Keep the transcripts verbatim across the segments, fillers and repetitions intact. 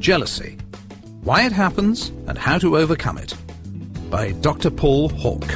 Jealousy: Why it Happens and How to Overcome It, by Doctor Paul Hawke.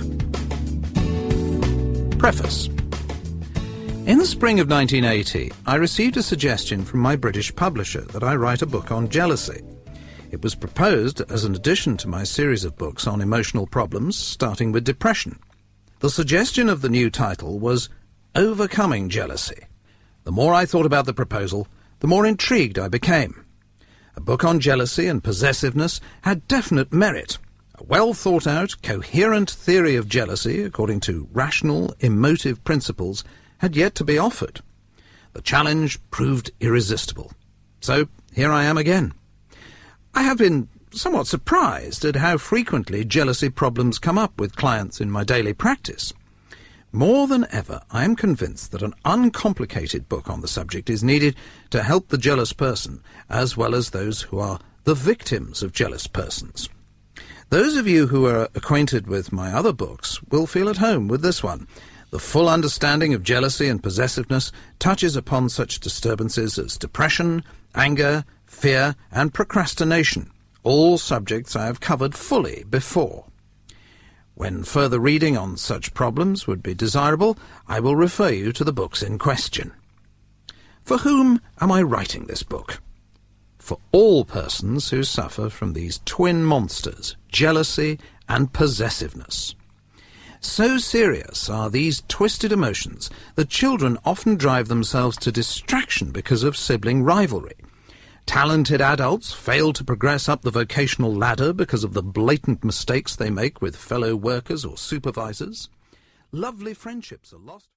Preface. In the spring of nineteen eighty, I received a suggestion from my British publisher that I write a book on jealousy. It was proposed as an addition to my series of books on emotional problems, starting with depression. The suggestion of the new title was Overcoming Jealousy. The more I thought about the proposal, the more intrigued I became. A book on jealousy and possessiveness had definite merit. A well-thought-out, coherent theory of jealousy, according to rational, emotive principles, had yet to be offered. The challenge proved irresistible. So here I am again. I have been somewhat surprised at how frequently jealousy problems come up with clients in my daily practice. More than ever, I am convinced that an uncomplicated book on the subject is needed to help the jealous person, as well as those who are the victims of jealous persons. Those of you who are acquainted with my other books will feel at home with this one. The full understanding of jealousy and possessiveness touches upon such disturbances as depression, anger, fear, and procrastination, all subjects I have covered fully before. When further reading on such problems would be desirable, I will refer you to the books in question. For whom am I writing this book? For all persons who suffer from these twin monsters, jealousy and possessiveness. So serious are these twisted emotions that children often drive themselves to distraction because of sibling rivalry. Talented adults fail to progress up the vocational ladder because of the blatant mistakes they make with fellow workers or supervisors. Lovely friendships are lost.